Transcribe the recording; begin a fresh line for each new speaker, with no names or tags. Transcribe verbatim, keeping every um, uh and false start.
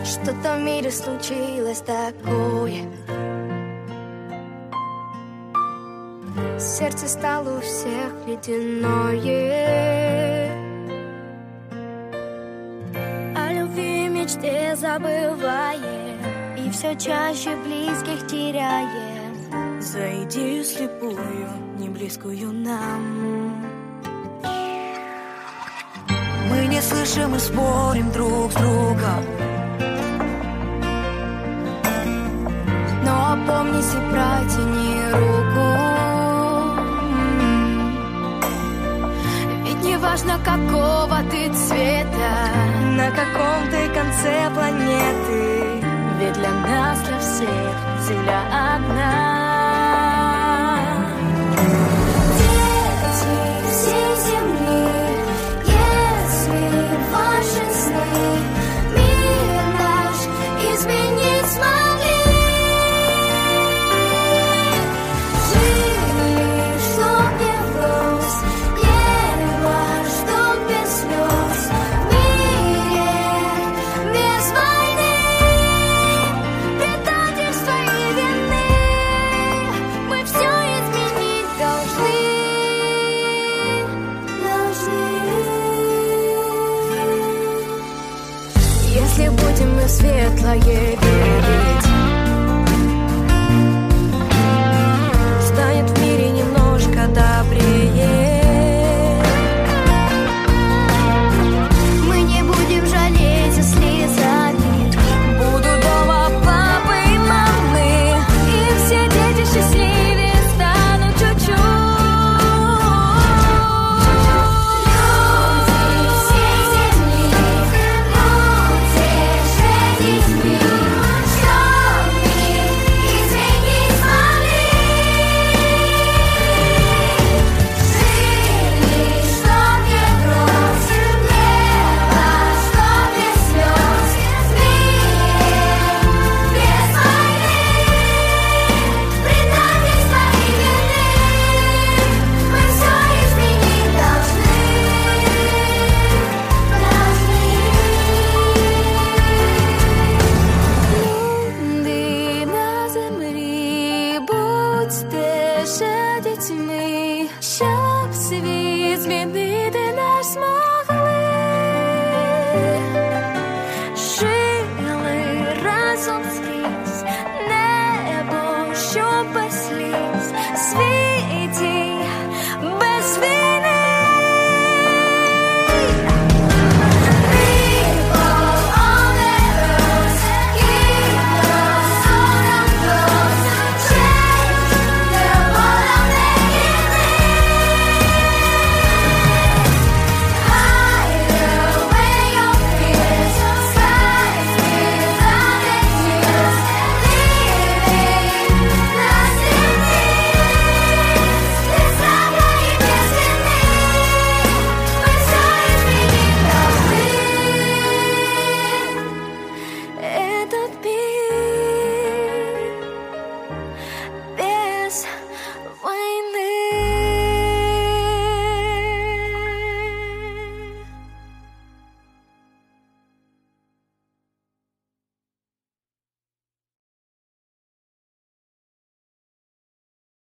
Что-то в мире случилось такое. Сердце стало у всех ледяное. О любви и мечте забываем, и все чаще близких теряем. За идею слепую, не близкую нам.
Мы не слышим и спорим друг с другом,
но опомнись и протяни руку. Ведь не важно, какого ты цвета, на каком ты конце планеты, ведь для нас, для всех, Земля одна. Дети всей земли, если ваши сны мир наш изменить смогли, жили, чтоб не врос, небо, чтоб без слез, в мире без войны, предательства и вины, мы все изменить должны, должны. Если будем мы в светлое верить,